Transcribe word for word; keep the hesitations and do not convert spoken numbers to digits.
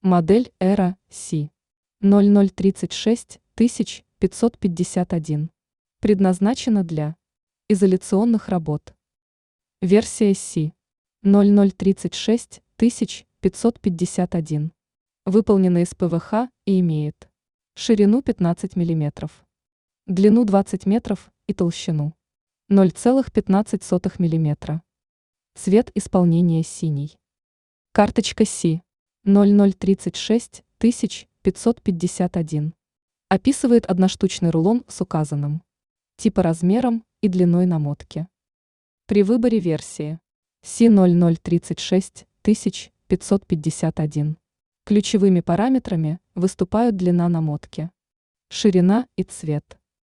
Модель Эра Си ноль ноль тридцать шесть тысяч пятьсот пятьдесят один. Предназначена для изоляционных работ. Версия Си ноль ноль тридцать шесть тысяч пятьсот пятьдесят один. Выполнена из ПВХ и имеет ширину пятнадцать миллиметров, длину двадцать метров и толщину ноль целых пятнадцать сотых миллиметра. Цвет исполнения синий. Карточка Си ноль ноль тридцать шесть тысяч пятьсот пятьдесят один описывает одноштучный рулон с указанным типоразмером и длиной намотки. При выборе версии Си ноль ноль тридцать шесть тысяч пятьсот пятьдесят один ключевыми параметрами выступают длина намотки, ширина и цвет.